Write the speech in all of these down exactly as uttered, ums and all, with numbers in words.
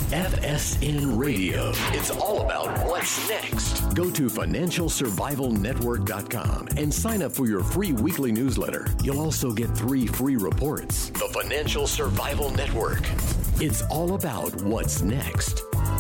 F S N Radio. It's all about what's next. Go to financial survival network dot com and sign up for your free weekly newsletter. You'll also get three free reports. The Financial Survival Network. It's all about what's next.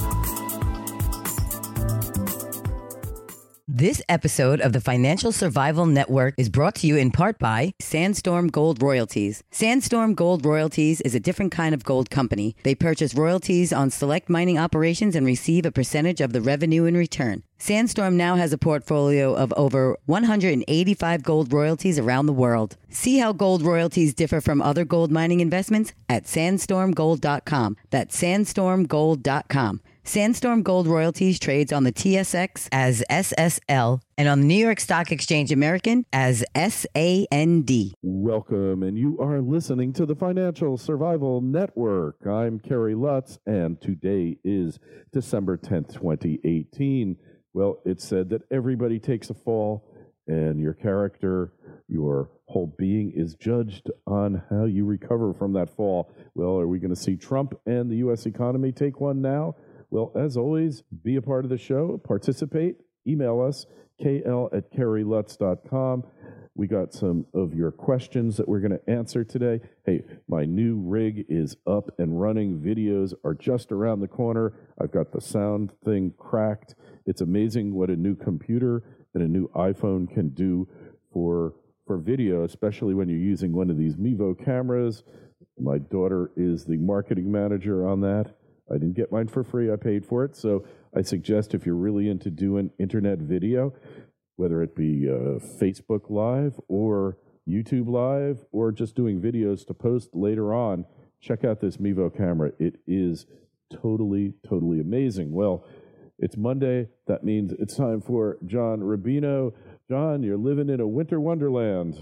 This episode of the Financial Survival Network is brought to you in part by Sandstorm Gold Royalties. Sandstorm Gold Royalties is a different kind of gold company. They purchase royalties on select mining operations and receive a percentage of the revenue in return. Sandstorm now has a portfolio of over one hundred eighty-five gold royalties around the world. See how gold royalties differ from other gold mining investments at sandstorm gold dot com. That's sandstorm gold dot com. Sandstorm Gold Royalties trades on the T S X as S S L and on the New York Stock Exchange American as S A N D. Welcome, and you are listening to the Financial Survival Network. I'm Kerry Lutz, and today is December tenth, twenty eighteen. Well, it's said that everybody takes a fall, and your character, your whole being is judged on how you recover from that fall. Well, are we going to see Trump and the U S economy take one now? Well, as always, be a part of the show, participate, email us, k l at kerry lutz dot com. We got some of your questions that we're going to answer today. Hey, my new rig is up and running. Videos are just around the corner. I've got the sound thing cracked. It's amazing what a new computer and a new iPhone can do for, for video, especially when you're using one of these Mevo cameras. My daughter is the marketing manager on that. I didn't get mine for free. I paid for it. So I suggest if you're really into doing internet video, whether it be uh, Facebook Live or YouTube Live or just doing videos to post later on, check out this Mevo camera. It is totally, totally amazing. Well, it's Monday. That means it's time for John Rubino. John, you're living in a winter wonderland.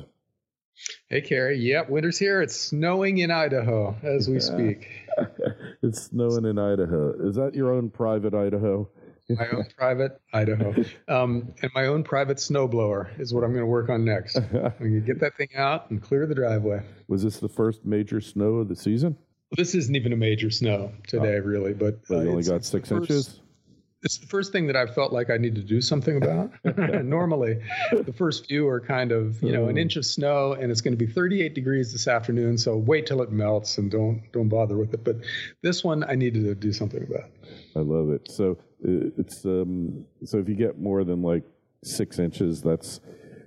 Hey, Kerry. Yep, winter's here. It's snowing in Idaho as we speak. It's snowing in Idaho. Is that your own private Idaho? My own private Idaho. Um, and my own private snowblower is what I'm going to work on next. I'm going to get that thing out and clear the driveway. Was this the first major snow of the season? Well, this isn't even a major snow today, oh. really. But well, you uh, only got six first, inches? It's the first thing that I felt like I need to do something about. Normally, the first few are kind of, you know, an inch of snow, and it's going to be thirty-eight degrees this afternoon, so wait till it melts and don't don't bother with it. But this one, I needed to do something about. I love it. So it's um, so if you get more than like six inches, that's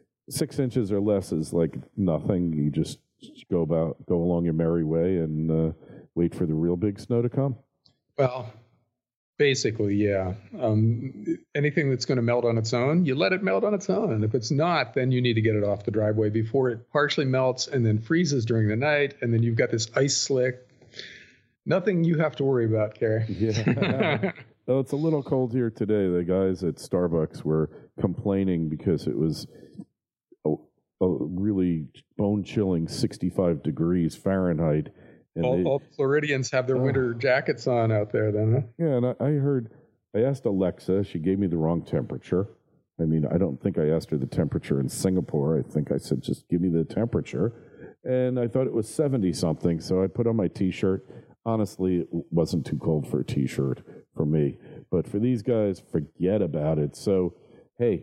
six inches or less is like nothing. You just go about go along your merry way and uh, wait for the real big snow to come. Well. Basically, yeah. Um, anything that's going to melt on its own, you let it melt on its own. And if it's not, then you need to get it off the driveway before it partially melts and then freezes during the night. And then you've got this ice slick. Nothing you have to worry about, Kerry. Yeah. Well, it's a little cold here today. The guys at Starbucks were complaining because it was a, a really bone-chilling sixty-five degrees Fahrenheit. All, they, all Floridians have their uh, winter jackets on out there then, huh? Yeah, and I, I heard, I asked Alexa, she gave me the wrong temperature. I mean, I don't think I asked her the temperature in Singapore. I think I said, just give me the temperature. And I thought it was seventy-something, so I put on my T-shirt. Honestly, it wasn't too cold for a T-shirt for me. But for these guys, forget about it. So, hey,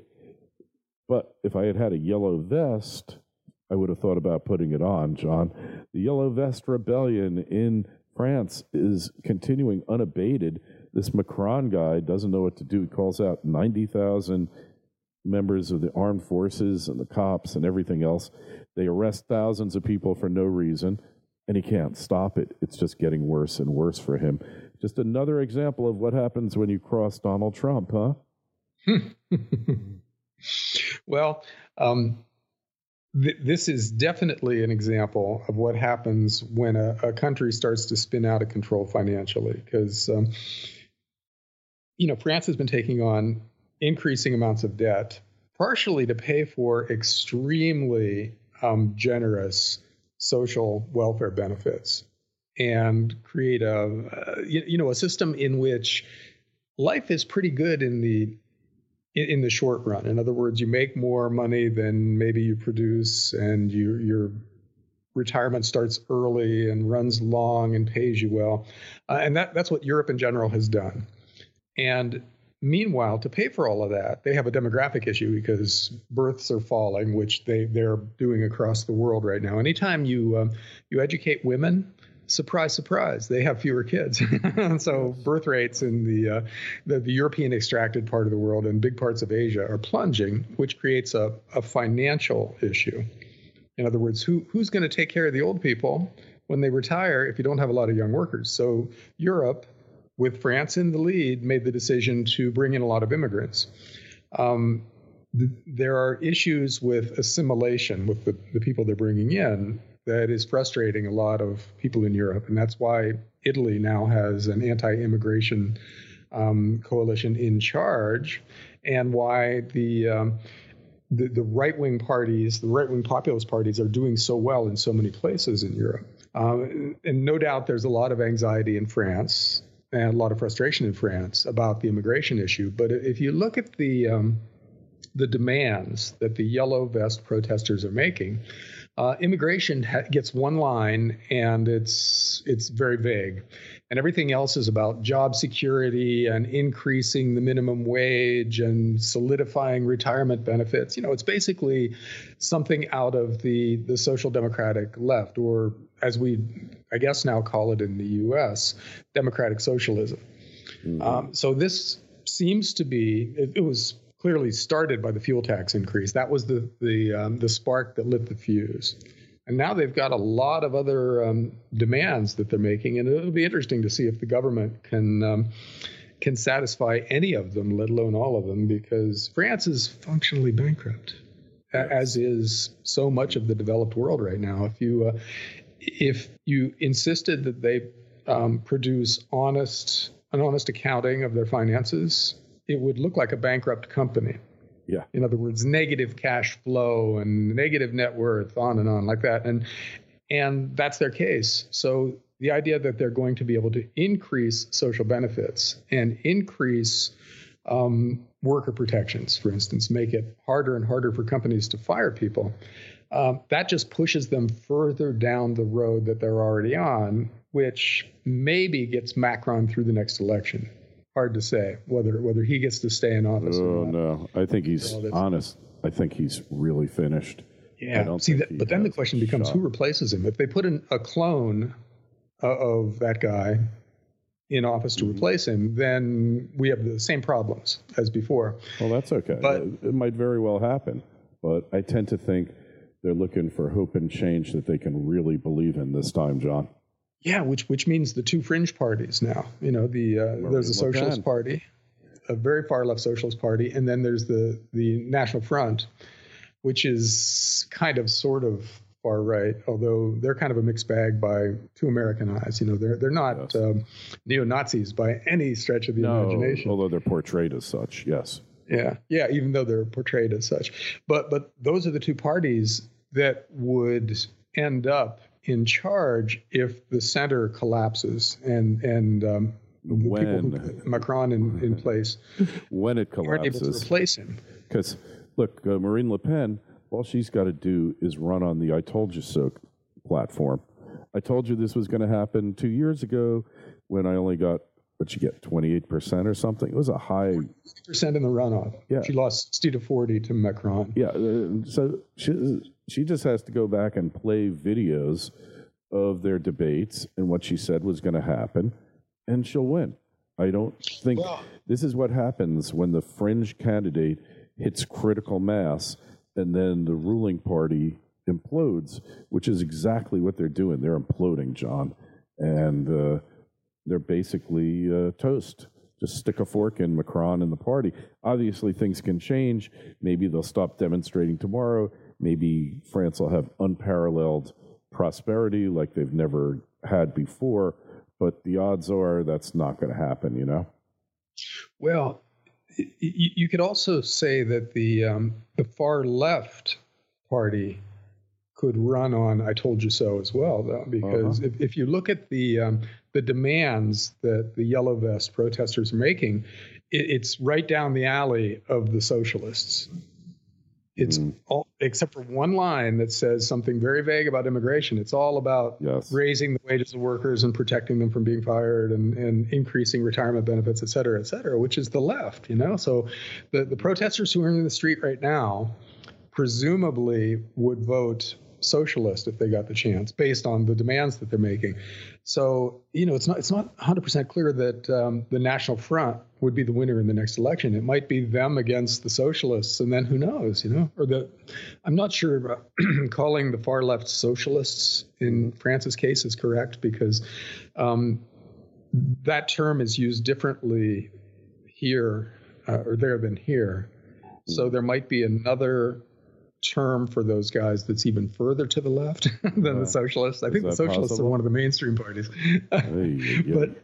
but if I had had a yellow vest, I would have thought about putting it on, John. The Yellow Vest Rebellion in France is continuing unabated. This Macron guy doesn't know what to do. He calls out ninety thousand members of the armed forces and the cops and everything else. They arrest thousands of people for no reason, and he can't stop it. It's just getting worse and worse for him. Just another example of what happens when you cross Donald Trump, huh? Well, um... this is definitely an example of what happens when a, a country starts to spin out of control financially. Because, um, you know, France has been taking on increasing amounts of debt, partially to pay for extremely um, generous social welfare benefits and create a, uh, you, you know, a system in which life is pretty good in the In, in the short run. In other words, you make more money than maybe you produce, and you, you're retirement starts early and runs long and pays you well. Uh, and that, that's what Europe in general has done. And meanwhile, to pay for all of that, they have a demographic issue because births are falling, which they, they're doing across the world right now. Anytime you um, you educate women, surprise, surprise, they have fewer kids. So birth rates in the, uh, the the European extracted part of the world and big parts of Asia are plunging, which creates a, a financial issue. In other words, who who's going to take care of the old people when they retire if you don't have a lot of young workers? So Europe, with France in the lead, made the decision to bring in a lot of immigrants. Um, th- there are issues with assimilation with the, the people they're bringing in that is frustrating a lot of people in Europe. And that's why Italy now has an anti-immigration um, coalition in charge, and why the um, The, the right-wing parties, the right-wing populist parties are doing so well in so many places in Europe. Um, and no doubt there's a lot of anxiety in France and a lot of frustration in France about the immigration issue. But if you look at the um, the demands that the yellow vest protesters are making, uh, immigration ha- gets one line, and it's it's very vague. And everything else is about job security and increasing the minimum wage and solidifying retirement benefits. You know, it's basically something out of the, the social democratic left, or as we, I guess, now call it in the U S, democratic socialism. Mm-hmm. Um, so this seems to be, it, it was clearly started by the fuel tax increase. That was the, the, um, the spark that lit the fuse. And now they've got a lot of other um, demands that they're making, and it'll be interesting to see if the government can um, can satisfy any of them, let alone all of them, because France is functionally bankrupt, yes. as is so much of the developed world right now. If you uh, if you insisted that they um, produce honest an honest accounting of their finances, it would look like a bankrupt company. Yeah. In other words, negative cash flow and negative net worth, on and on like that. And and that's their case. So the idea that they're going to be able to increase social benefits and increase um, worker protections, for instance, make it harder and harder for companies to fire people, um, that just pushes them further down the road that they're already on, which maybe gets Macron through the next election. Hard to say whether whether he gets to stay in office. Oh or not. no, I think he's honest. I think he's really finished. Yeah. I don't See, that, but then the question becomes, shot. Who replaces him? If they put in a clone uh, of that guy in office to mm-hmm. replace him, then we have the same problems as before. Well, that's okay. But it might very well happen. But I tend to think they're looking for hope and change that they can really believe in this time, John. Yeah, which which means the two fringe parties now. You know, the uh, there's a Socialist Party, a very far left Socialist Party, and then there's the the National Front, which is kind of sort of far right, although they're kind of a mixed bag by to American eyes. You know, they're they're not yes. um, neo-Nazis by any stretch of the no, imagination. Although they're portrayed as such, yes. Yeah, yeah, even though they're portrayed as such. But but those are the two parties that would end up in charge if the center collapses and and um, the when people who put Macron in, in place when it collapses aren't able to replace him. Because look, uh, Marine Le Pen, all she's got to do is run on the "I told you so" platform. I told you this was going to happen two years ago when I only got what you get twenty-eight percent or something. It was a high percent in the runoff. Yeah, she lost sixty to forty to Macron. Yeah, uh, so she. She just has to go back and play videos of their debates and what she said was going to happen, and she'll win. I don't think well, this is what happens when the fringe candidate hits critical mass and then the ruling party implodes, which is exactly what they're doing. They're imploding, John, and uh, they're basically uh, toast. Just stick a fork in Macron and the party. Obviously, things can change. Maybe they'll stop demonstrating tomorrow. Maybe France will have unparalleled prosperity like they've never had before, but the odds are that's not going to happen, you know? Well, y- you could also say that the um, the far left party could run on "I told you so" as well, though, because uh-huh. if, if you look at the um, the demands that the yellow vest protesters are making, it, it's right down the alley of the socialists. It's mm. all, except for one line that says something very vague about immigration. It's all about yes. raising the wages of workers and protecting them from being fired and, and increasing retirement benefits, et cetera, et cetera, which is the left, you know? So the, the protesters who are in the street right now presumably would vote socialist if they got the chance based on the demands that they're making. So, you know, it's not it's not one hundred percent clear that um, the National Front would be the winner in the next election. It might be them against the socialists, and then who knows, you know? Or the I'm not sure uh, calling the far left socialists in France's case is correct, because um, that term is used differently here uh, or there than here. So there might be another term for those guys that's even further to the left than uh, the socialists. I think the socialists possible? are one of the mainstream parties. hey, yeah. But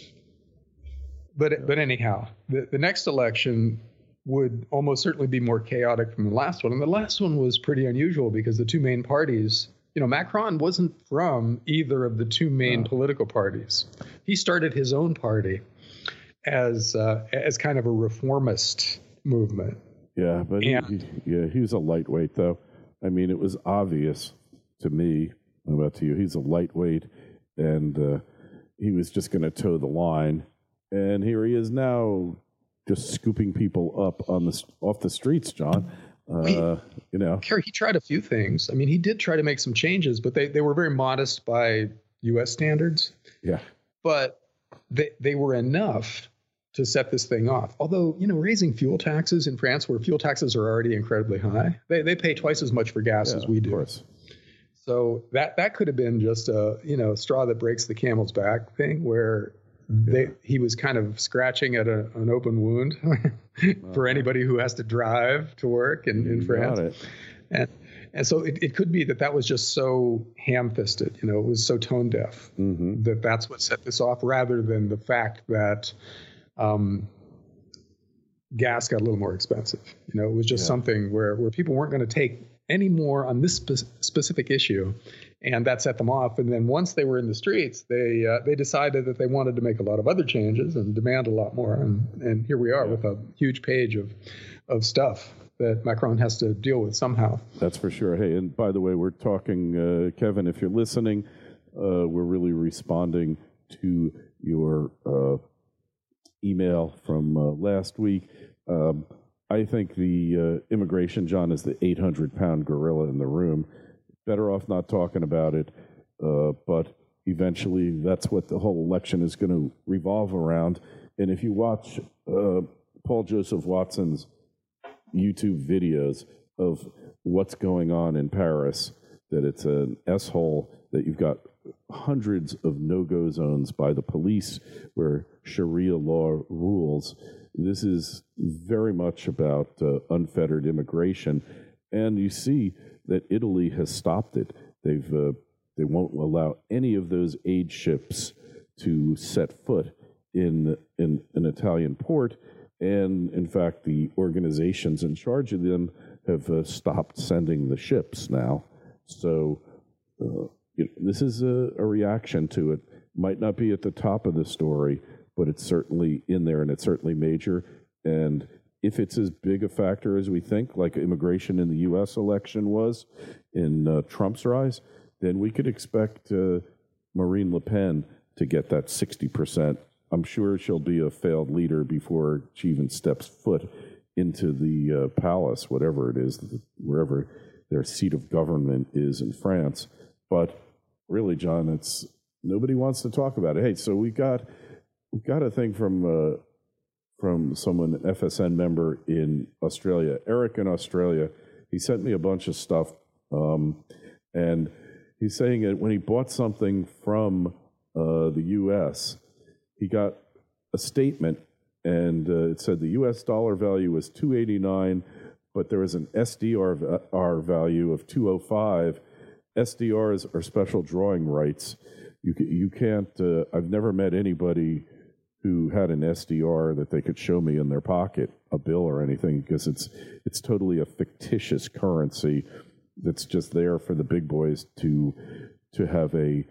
but yeah. but anyhow, the, the next election would almost certainly be more chaotic than the last one. And the last one was pretty unusual because the two main parties, you know, Macron wasn't from either of the two main no. political parties. He started his own party as uh, as kind of a reformist movement. Yeah, but he, he, yeah, he was a lightweight, though. I mean, it was obvious to me, I don't know about to you, he's a lightweight, and uh, he was just going to toe the line. And here he is now, just scooping people up on the off the streets, John. Uh, he, you know, Kerry, he tried a few things. I mean, he did try to make some changes, but they, they were very modest by U S standards. Yeah, but they they were enough to set this thing off. Although, you know, raising fuel taxes in France, where fuel taxes are already incredibly high, they they pay twice as much for gas yeah, as we do. Of course. So that that could have been just a, you know, straw that breaks the camel's back thing, where they, he was kind of scratching at a, an open wound for anybody who has to drive to work in, in France. Got it. And and so it, it could be that that was just so ham-fisted, you know, it was so tone-deaf mm-hmm. that that's what set this off, rather than the fact that Um, gas got a little more expensive. You know, it was just yeah. something where, where people weren't going to take any more on this spe- specific issue, and that set them off. And then once they were in the streets, they uh, they decided that they wanted to make a lot of other changes and demand a lot more. And and here we are yeah. with a huge page of of stuff that Macron has to deal with somehow. That's for sure. Hey, and by the way, we're talking, uh, Kevin, if you're listening, uh, we're really responding to your uh, email from uh, last week. Um, I think the uh, immigration, John, is the eight hundred pound gorilla in the room. Better off not talking about it, uh, but eventually that's what the whole election is going to revolve around. And if you watch uh, Paul Joseph Watson's YouTube videos of what's going on in Paris, that it's an S-hole, that you've got hundreds of no-go zones by the police where Sharia law rules. This is very much about uh, unfettered immigration, and you see that Italy has stopped it. They've uh, they won't allow any of those aid ships to set foot in in an Italian port, and in fact, the organizations in charge of them have uh, stopped sending the ships now. So. Uh, You know, this is a, a reaction to it. Might not be at the top of the story, but it's certainly in there, and it's certainly major. And if it's as big a factor as we think, like immigration in the U S election was in uh, Trump's rise, then we could expect uh, Marine Le Pen to get that sixty percent. I'm sure she'll be a failed leader before she even steps foot into the uh, palace, whatever it is, wherever their seat of government is in France. But really, John, it's nobody wants to talk about it. Hey, so we got we got a thing from uh, from someone, an F S N member in Australia, Eric in Australia. He sent me a bunch of stuff, um, and he's saying that when he bought something from uh, the U S, he got a statement, and uh, it said the U S dollar value was two eighty-nine, but there was an S D R value of two oh five. S D Rs are special drawing rights. You you can't. Uh, I've never met anybody who had an S D R that they could show me in their pocket, a bill or anything, because it's it's totally a fictitious currency that's just there for the big boys to to have a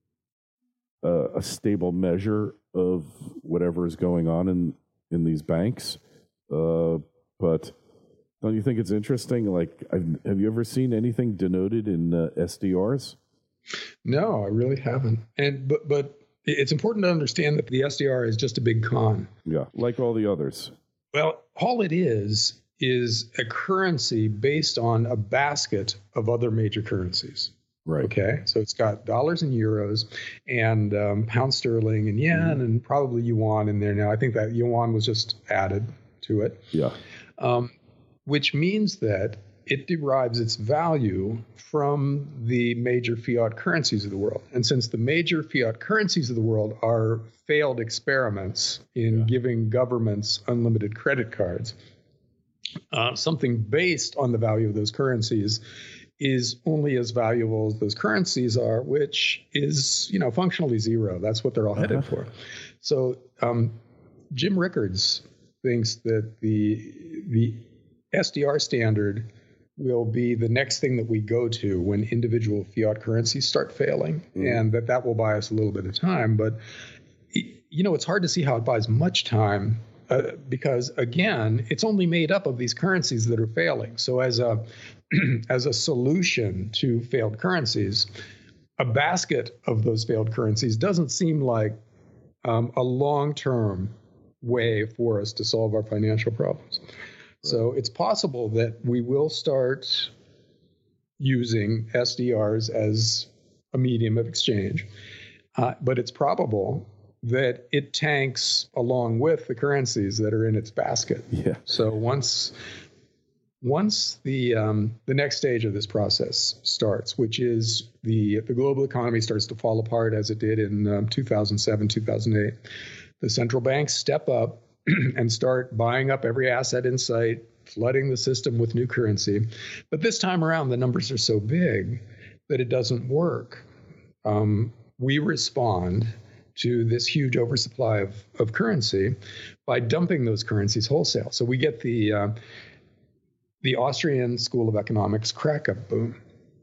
a, a stable measure of whatever is going on in in these banks. Uh, but Don't you think it's interesting? Like, I've, have you ever seen anything denoted in uh, S D Rs? No, I really haven't. And but but it's important to understand that the S D R is just a big con. Yeah, like all the others. Well, all it is is a currency based on a basket of other major currencies. Right. Okay. So it's got dollars and euros and um, pound sterling and yen mm-hmm. and probably yuan in there now. I think that yuan was just added to it. Yeah. Um, which means that it derives its value from the major fiat currencies of the world. And since the major fiat currencies of the world are failed experiments in yeah. giving governments unlimited credit cards, uh, something based on the value of those currencies is only as valuable as those currencies are, which is, you know, functionally zero. That's what they're all headed uh-huh. for. So um, Jim Rickards thinks that the the S D R standard will be the next thing that we go to when individual fiat currencies start failing, mm. and that that will buy us a little bit of time. But, you know, it's hard to see how it buys much time uh, because, again, it's only made up of these currencies that are failing. So as a as a solution to failed currencies, a basket of those failed currencies doesn't seem like um, a long-term way for us to solve our financial problems. So it's possible that we will start using S D Rs as a medium of exchange, uh, but it's probable that it tanks along with the currencies that are in its basket. Yeah. So once once the um, the next stage of this process starts, which is the the global economy starts to fall apart as it did in um, two thousand seven, two thousand eight, the central banks step up and start buying up every asset in sight, flooding the system with new currency. But this time around, the numbers are so big that it doesn't work. Um, we respond to this huge oversupply of, of currency by dumping those currencies wholesale. So we get the uh, the Austrian School of Economics crack-up boom.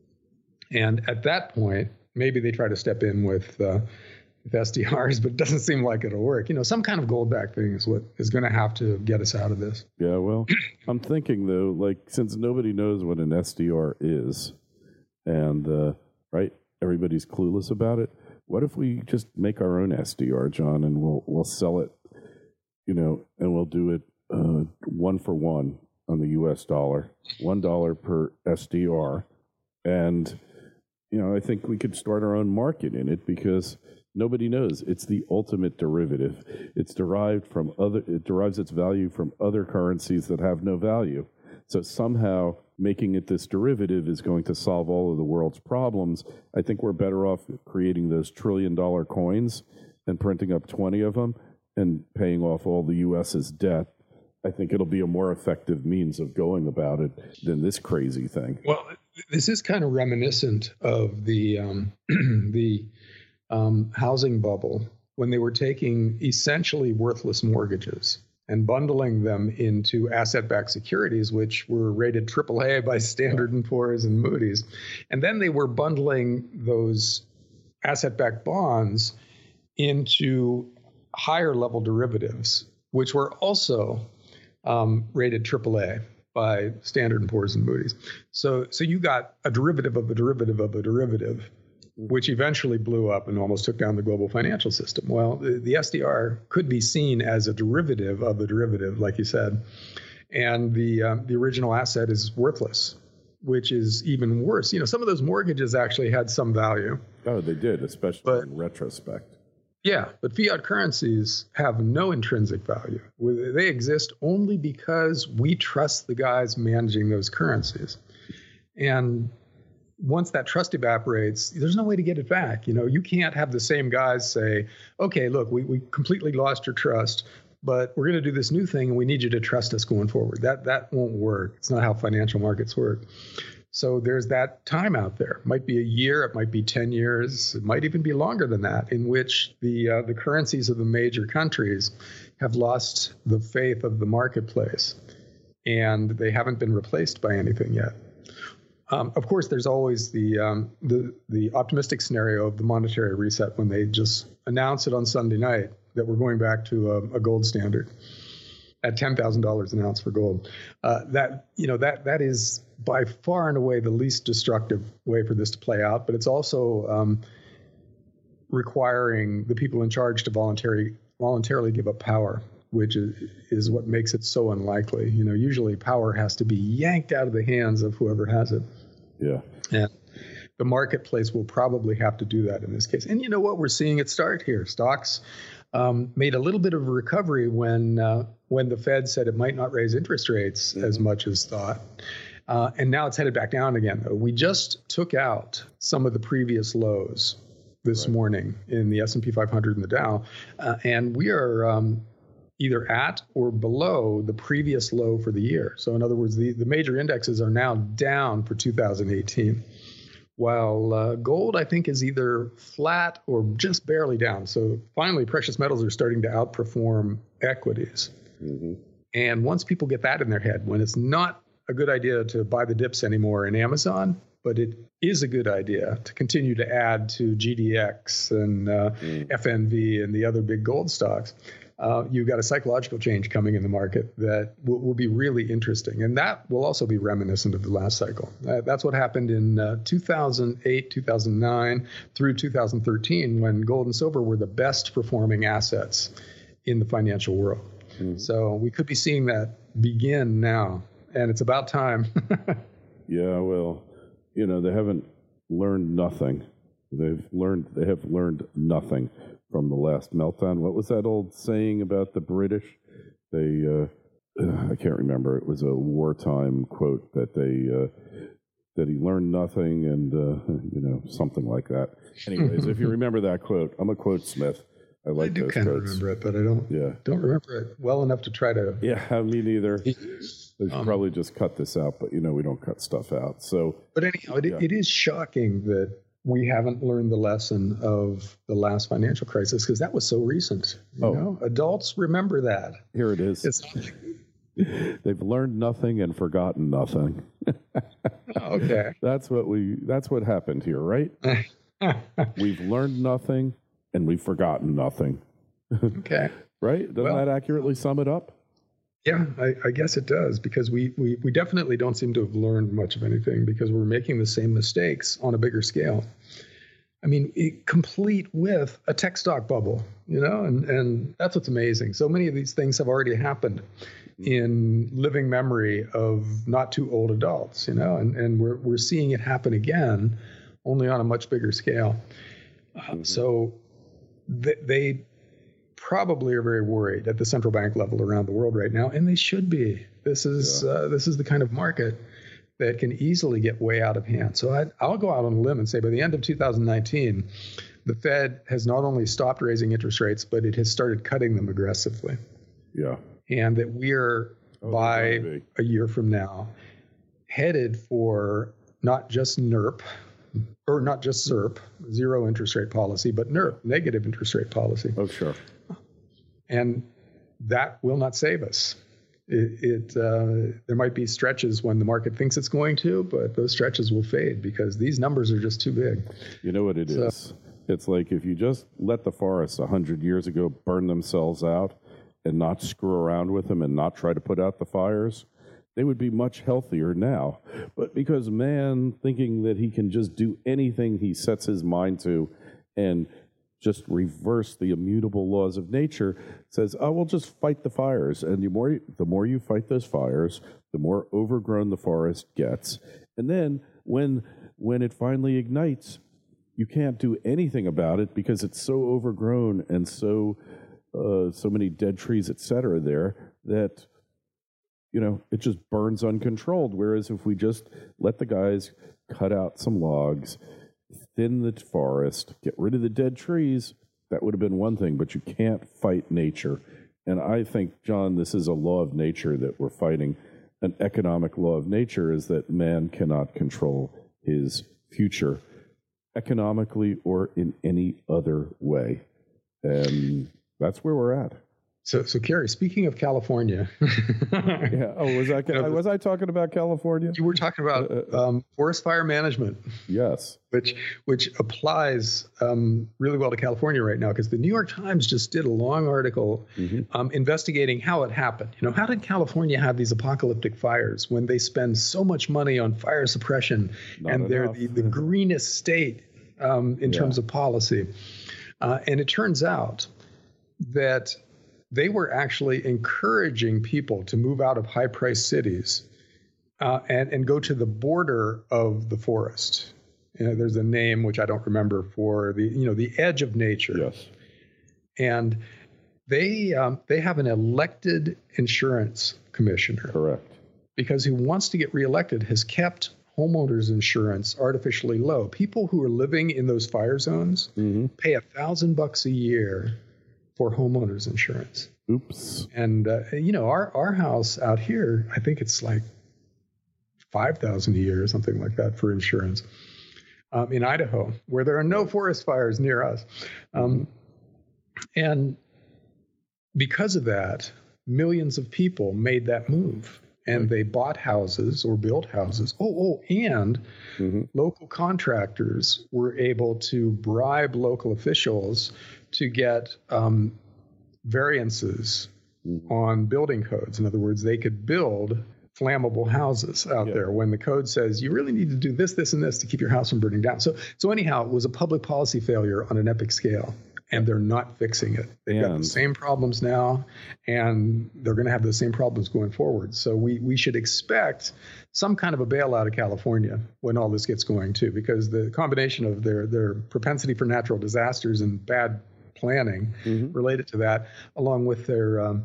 And at that point, maybe they try to step in with uh, with S D Rs, but it doesn't seem like it'll work. You know, some kind of gold-backed thing is what is going to have to get us out of this. Yeah, well, I'm thinking, though, like, since nobody knows what an S D R is, and, uh, right, everybody's clueless about it, what if we just make our own S D R, John, and we'll we'll sell it, you know, and we'll do it uh, one for one on the U S dollar, one dollar per S D R, and, you know, I think we could start our own market in it because nobody knows. It's the ultimate derivative. It's derived from other, it derives its value from other currencies that have no value. So somehow making it this derivative is going to solve all of the world's problems. I think we're better off creating those trillion dollar coins and printing up twenty of them and paying off all the U S's debt. I think it'll be a more effective means of going about it than this crazy thing. Well, this is kind of reminiscent of the um, the Um, housing bubble when they were taking essentially worthless mortgages and bundling them into asset-backed securities, which were rated triple A by Standard and Poor's and Moody's. And then they were bundling those asset-backed bonds into higher-level derivatives, which were also um, rated triple A by Standard and Poor's and Moody's. So, so you got a derivative of a derivative of a derivative, which eventually blew up and almost took down the global financial system. Well, the, the S D R could be seen as a derivative of a derivative, like you said, and the um, the original asset is worthless, which is even worse. You know, some of those mortgages actually had some value. Oh, they did, especially but, in retrospect. Yeah, but fiat currencies have no intrinsic value. They exist only because we trust the guys managing those currencies. And once that trust evaporates, there's no way to get it back. You know, you can't have the same guys say, okay, look, we, we completely lost your trust, but we're going to do this new thing and we need you to trust us going forward. That that won't work. It's not how financial markets work. So there's that time out there. It might be a year, it might be ten years, it might even be longer than that, in which the uh, the currencies of the major countries have lost the faith of the marketplace and they haven't been replaced by anything yet. Um, of course, there's always the, um, the the optimistic scenario of the monetary reset when they just announce it on Sunday night that we're going back to a, a gold standard. at ten thousand dollars an ounce for gold. Uh, that, you know, that that is by far and away the least destructive way for this to play out, but it's also um, requiring the people in charge to voluntary, voluntarily give up power, which is, is what makes it so unlikely. You know, usually power has to be yanked out of the hands of whoever has it. Yeah. And the marketplace will probably have to do that in this case. And you know what? We're seeing it start here. Stocks um, made a little bit of a recovery when uh, when the Fed said it might not raise interest rates mm-hmm. as much as thought. Uh, and now it's headed back down again. We just took out some of the previous lows this right. morning in the S and P five hundred and the Dow. Uh, and we are um, either at or below the previous low for the year. So in other words, the, the major indexes are now down for two thousand eighteen. While uh, gold, I think, is either flat or just barely down. So finally, precious metals are starting to outperform equities. Mm-hmm. And once people get that in their head, when it's not a good idea to buy the dips anymore in Amazon, but it is a good idea to continue to add to G D X and uh, mm. F N V and the other big gold stocks, uh, you've got a psychological change coming in the market that will, will be really interesting. And that will also be reminiscent of the last cycle. Uh, that's what happened in uh, two thousand eight, two thousand nine through two thousand thirteen, when gold and silver were the best performing assets in the financial world. Mm. So we could be seeing that begin now, and it's about time. Yeah, well, you know, they haven't learned nothing. They've learned, they have learned nothing from the last meltdown. What was that old saying about the British? They, uh, I can't remember. It was a wartime quote that they, uh, that he learned nothing and, uh, you know, something like that. Anyways, if you remember that quote, I'm a quote smith. I like I do those kind quotes. of remember it, but I don't, yeah. don't remember it well enough to try to. Yeah, me neither. They should um, probably just cut this out, but, you know, we don't cut stuff out. So, But anyhow, it, yeah. it is shocking that we haven't learned the lesson of the last financial crisis, because that was so recent. You oh. know? Adults remember that. Here it is. It's not like, they've learned nothing and forgotten nothing. Oh, okay. That's what we. That's what happened here, right? We've learned nothing and we've forgotten nothing. Okay. Right? Doesn't well, that accurately sum it up? Yeah, I, I guess it does, because we, we, we definitely don't seem to have learned much of anything, because we're making the same mistakes on a bigger scale. I mean, it, complete with a tech stock bubble, you know, and, and that's what's amazing. So many of these things have already happened in living memory of not too old adults, you know, and, and we're we're seeing it happen again, only on a much bigger scale. Uh, mm-hmm. So th- they probably are very worried at the central bank level around the world right now, and they should be. This is yeah. uh, this is the kind of market that can easily get way out of hand. So I'd, I'll go out on a limb and say by the end of two thousand nineteen, the Fed has not only stopped raising interest rates, but it has started cutting them aggressively. Yeah. And that we're, oh, by a year from now, headed for not just NERP, or not just ZIRP, zero interest rate policy, but NERP, negative interest rate policy. Oh, sure. And that will not save us. It, it uh, there might be stretches when the market thinks it's going to, but those stretches will fade because these numbers are just too big. You know what it so, is? It's like if you just let the forests one hundred years ago burn themselves out and not screw around with them and not try to put out the fires, they would be much healthier now. But because man, thinking that he can just do anything he sets his mind to and just reverse the immutable laws of nature, says, oh, we'll just fight the fires. And the more, the more you fight those fires, the more overgrown the forest gets. And then when when it finally ignites, you can't do anything about it because it's so overgrown and so uh, so many dead trees, et cetera, there that, you know, it just burns uncontrolled. Whereas if we just let the guys cut out some logs, thin the forest, get rid of the dead trees, that would have been one thing, but you can't fight nature. And I think, John, this is a law of nature that we're fighting. An economic law of nature is that man cannot control his future economically or in any other way. And that's where we're at. So, so Kerry, speaking of California, yeah. Oh, was I you know, was I talking about California? You were talking about uh, um, forest fire management. Yes, which which applies um, really well to California right now, because the New York Times just did a long article mm-hmm. um, investigating how it happened. You know, how did California have these apocalyptic fires when they spend so much money on fire suppression, Not and enough. they're the, the greenest state um, in yeah. terms of policy? Uh, and it turns out that they were actually encouraging people to move out of high-priced cities uh, and, and go to the border of the forest. You know, there's a name which I don't remember for the, you know, the edge of nature. Yes. And they um, they have an elected insurance commissioner. Correct. Because who wants to get reelected has kept homeowners insurance artificially low. People who are living in those fire zones mm-hmm. pay a thousand bucks a year for homeowners insurance. Oops. And, uh, you know, our, our house out here, I think it's like five thousand dollars a year or something like that for insurance um, in Idaho, where there are no forest fires near us. Um, and because of that, millions of people made that move. And they bought houses or built houses. Oh, oh, and mm-hmm. local contractors were able to bribe local officials to get um, variances mm-hmm. on building codes. In other words, they could build flammable houses out yeah. there when the code says you really need to do this, this, and this to keep your house from burning down. So, so anyhow, it was a public policy failure on an epic scale. And they're not fixing it. They've and, got the same problems now, and they're going to have the same problems going forward. So we we should expect some kind of a bailout of California when all this gets going too, because the combination of their their propensity for natural disasters and bad planning mm-hmm. related to that, along with their um,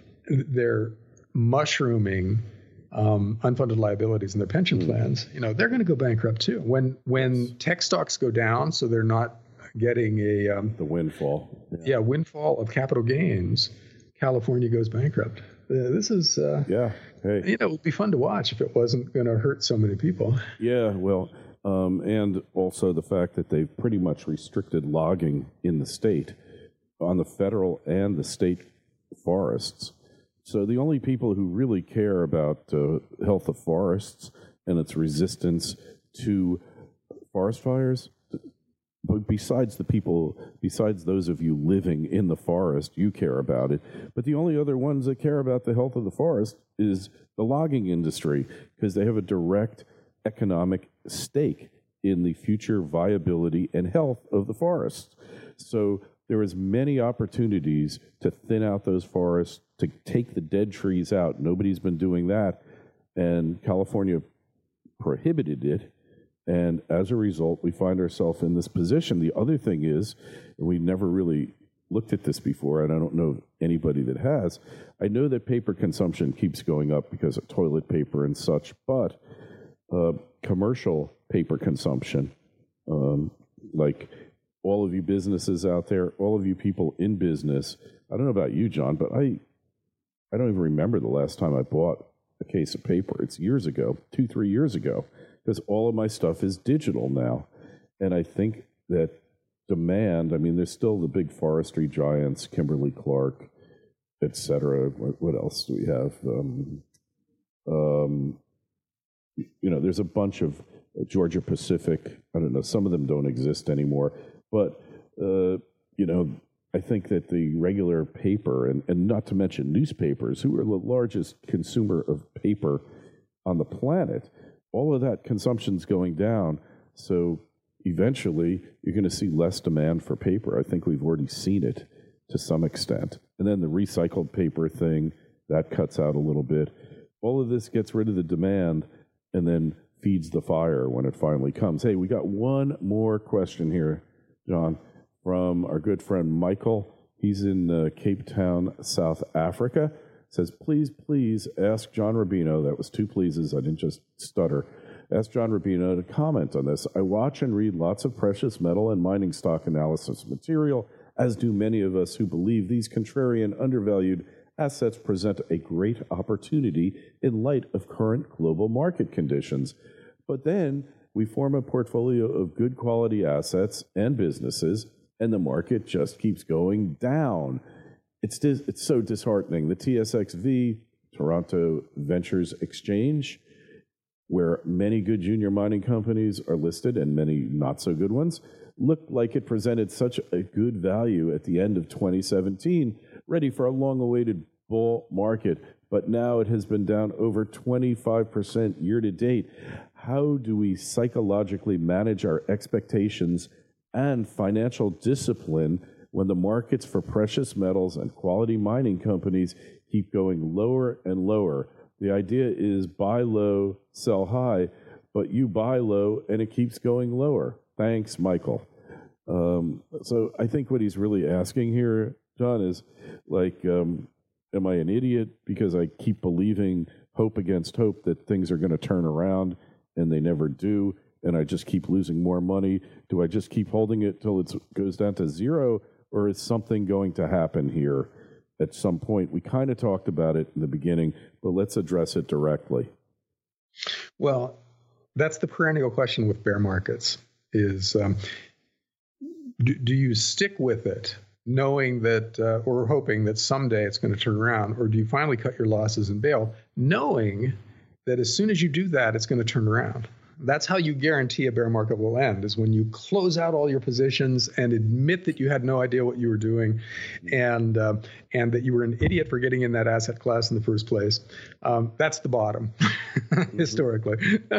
their mushrooming um, unfunded liabilities in their pension mm-hmm. plans, you know, they're going to go bankrupt too. When when tech stocks go down, so they're not getting a um, the windfall, yeah. yeah, windfall of capital gains, California goes bankrupt. Uh, this is, uh, yeah, hey, you know, it would be fun to watch if it wasn't going to hurt so many people. Yeah, well, um, and also the fact that they've pretty much restricted logging in the state, on the federal and the state forests. So the only people who really care about uh, health of forests and its resistance to forest fires. But besides the people, besides those of you living in the forest, you care about it. But the only other ones that care about the health of the forest is the logging industry, because they have a direct economic stake in the future viability and health of the forests. So there is many opportunities to thin out those forests, to take the dead trees out. Nobody's been doing that, and California prohibited it. And as a result, we find ourselves in this position. The other thing is, and we never really looked at this before, and I don't know anybody that has, I know that paper consumption keeps going up because of toilet paper and such, but uh, commercial paper consumption, um, like all of you businesses out there, all of you people in business, I don't know about you, John, but I, I don't even remember the last time I bought a case of paper. It's years ago, two, three years ago. Because all of my stuff is digital now. And I think that demand, I mean, there's still the big forestry giants, Kimberly-Clark, et cetera. What, what else do we have? Um, um, you know, there's a bunch of uh, Georgia Pacific. I don't know, some of them don't exist anymore. But, uh, you know, I think that the regular paper, and, and not to mention newspapers, who are the largest consumer of paper on the planet, all of that consumption's going down, so eventually you're going to see less demand for paper. I think we've already seen it to some extent. And then the recycled paper thing, that cuts out a little bit. All of this gets rid of the demand and then feeds the fire when it finally comes. Hey, we got one more question here, John, from our good friend Michael. He's in uh, Cape Town, South Africa. Says, please, please ask John Rubino, that was two pleases, I didn't just stutter, ask John Rubino to comment on this. I watch and read lots of precious metal and mining stock analysis material, as do many of us who believe these contrarian, undervalued assets present a great opportunity in light of current global market conditions. But then we form a portfolio of good quality assets and businesses, and the market just keeps going down. it's dis, it's so disheartening. The T S X V, Toronto Ventures Exchange, where many good junior mining companies are listed and many not so good ones, looked like it presented such a good value at the end of twenty seventeen, ready for a long-awaited bull market. But now it has been down over twenty-five percent year to date. How do we psychologically manage our expectations and financial discipline when the markets for precious metals and quality mining companies keep going lower and lower? The idea is buy low, sell high, but you buy low and it keeps going lower. Thanks, Michael. Um, so I think what he's really asking here, John, is like, um, am I an idiot because I keep believing hope against hope that things are going to turn around and they never do, and I just keep losing more money? Do I just keep holding it till it goes down to zero, or is something going to happen here at some point? We kind of talked about it in the beginning, but let's address it directly. Well, that's the perennial question with bear markets is, um, do, do you stick with it knowing that, uh, or hoping that someday it's going to turn around, or do you finally cut your losses and bail, knowing that as soon as you do that, it's going to turn around? That's how you guarantee a bear market will end, is when you close out all your positions and admit that you had no idea what you were doing, and uh, and that you were an idiot for getting in that asset class in the first place. Um, that's the bottom, historically.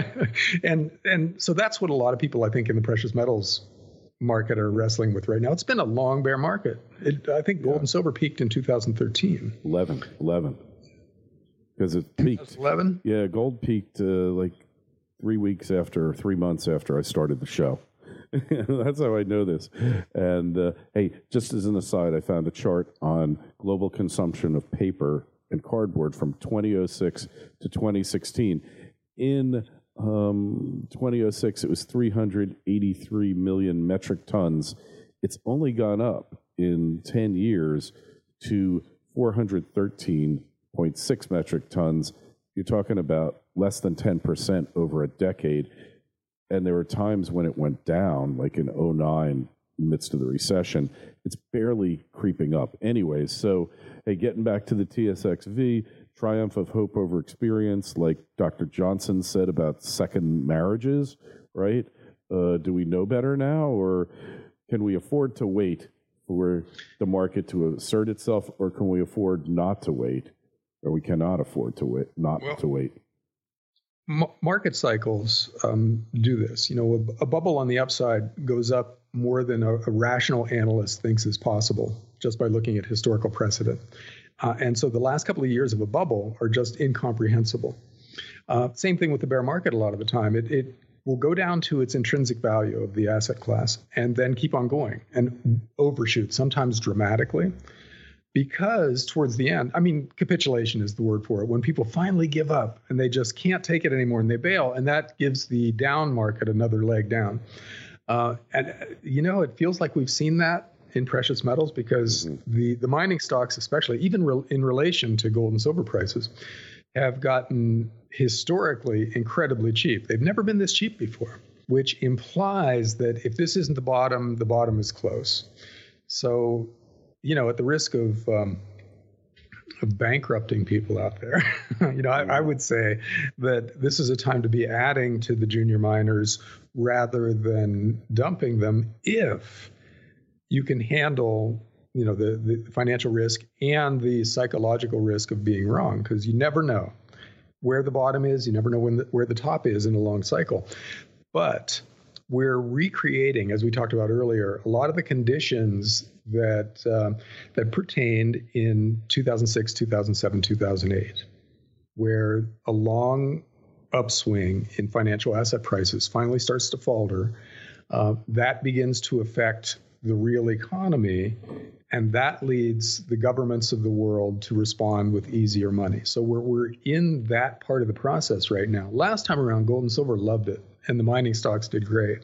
and and so that's what a lot of people, I think, in the precious metals market are wrestling with right now. It's been a long bear market. It, I think gold yeah. and silver peaked in two thousand thirteen. eleven, eleven. Because it peaked. eleven? Yeah, gold peaked uh, like three weeks after, three months after I started the show. That's how I know this. And uh, hey, just as an aside, I found a chart on global consumption of paper and cardboard from twenty oh six to twenty sixteen. In um, twenty oh six, it was three hundred eighty-three million metric tons. It's only gone up in ten years to four hundred thirteen point six metric tons. You're talking about less than ten percent over a decade. And there were times when it went down, like in oh nine, in the midst of the recession. It's barely creeping up anyways. So, hey, getting back to the T S X V, triumph of hope over experience, like Doctor Johnson said about second marriages, right? Uh, do we know better now, or can we afford to wait for the market to assert itself, or can we afford not to wait, or we cannot afford to wait, not well, to wait? M- market cycles um, do this. You know, a, a bubble on the upside goes up more than a, a rational analyst thinks is possible just by looking at historical precedent. Uh, and so the last couple of years of a bubble are just incomprehensible. Uh, same thing with the bear market a lot of the time. It, it will go down to its intrinsic value of the asset class and then keep on going and overshoot, sometimes dramatically. Because towards the end, I mean, capitulation is the word for it. When people finally give up and they just can't take it anymore and they bail, and that gives the down market another leg down. Uh, and, you know, it feels like we've seen that in precious metals because mm-hmm. the, the mining stocks, especially, even re- in relation to gold and silver prices, have gotten historically incredibly cheap. They've never been this cheap before, which implies that if this isn't the bottom, the bottom is close. So, you know, at the risk of um, of bankrupting people out there, you know, I, I would say that this is a time to be adding to the junior miners rather than dumping them if you can handle, you know, the, the financial risk and the psychological risk of being wrong, because you never know where the bottom is. You never know when the, where the top is in a long cycle. But we're recreating, as we talked about earlier, a lot of the conditions that uh, that pertained in two thousand six, two thousand seven, two thousand eight, where a long upswing in financial asset prices finally starts to falter. Uh, that begins to affect the real economy, and that leads the governments of the world to respond with easier money. So we're we're in that part of the process right now. Last time around, gold and silver loved it, and the mining stocks did great.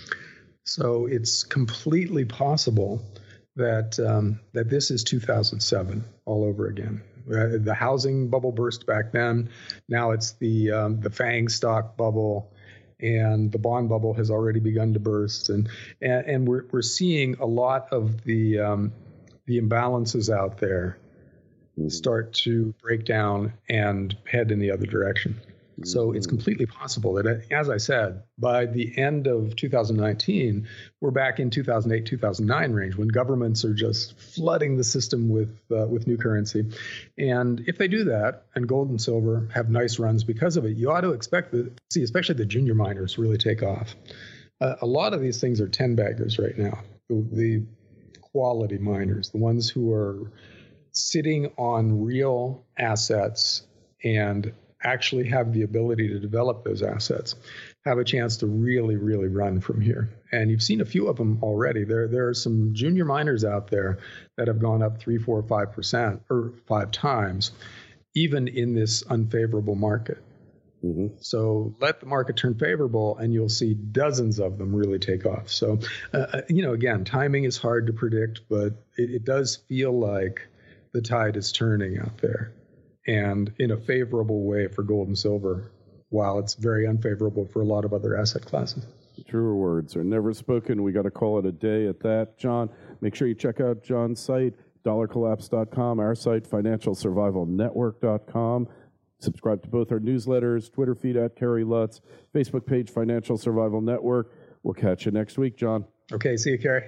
So it's completely possible that um, that this is two thousand seven all over again. Uh, the housing bubble burst back then. Now it's the um, the FANG stock bubble, and the bond bubble has already begun to burst. And and, and we're we're seeing a lot of the um, the imbalances out there mm-hmm. start to break down and head in the other direction. Mm-hmm. So it's completely possible that, as I said, by the end of two thousand nineteen, we're back in two thousand eight, two thousand nine range when governments are just flooding the system with uh, with new currency. And if they do that, and gold and silver have nice runs because of it, you ought to expect to see, especially the junior miners, really take off. Uh, a lot of these things are ten baggers right now. The, the quality miners, the ones who are sitting on real assets and actually have the ability to develop those assets, have a chance to really, really run from here. And you've seen a few of them already. There, there are some junior miners out there that have gone up three, four, five percent or five times, even in this unfavorable market. Mm-hmm. So let the market turn favorable, and you'll see dozens of them really take off. So, uh, you know, again, timing is hard to predict, but it, it does feel like the tide is turning out there, and in a favorable way for gold and silver, while it's very unfavorable for a lot of other asset classes. Truer words are never spoken. We got to call it a day at that. John, make sure you check out John's site, dollar collapse dot com, our site, financial survival network dot com. Subscribe to both our newsletters, Twitter feed at Kerry Lutz, Facebook page, Financial Survival Network. We'll catch you next week, John. Okay, see you, Kerry.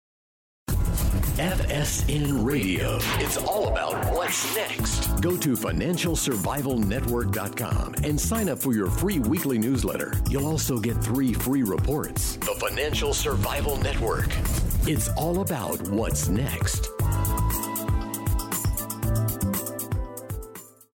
F S N Radio. It's all about what's next. Go to financial survival network dot com and sign up for your free weekly newsletter. You'll also get three free reports. The Financial Survival Network. It's all about what's next.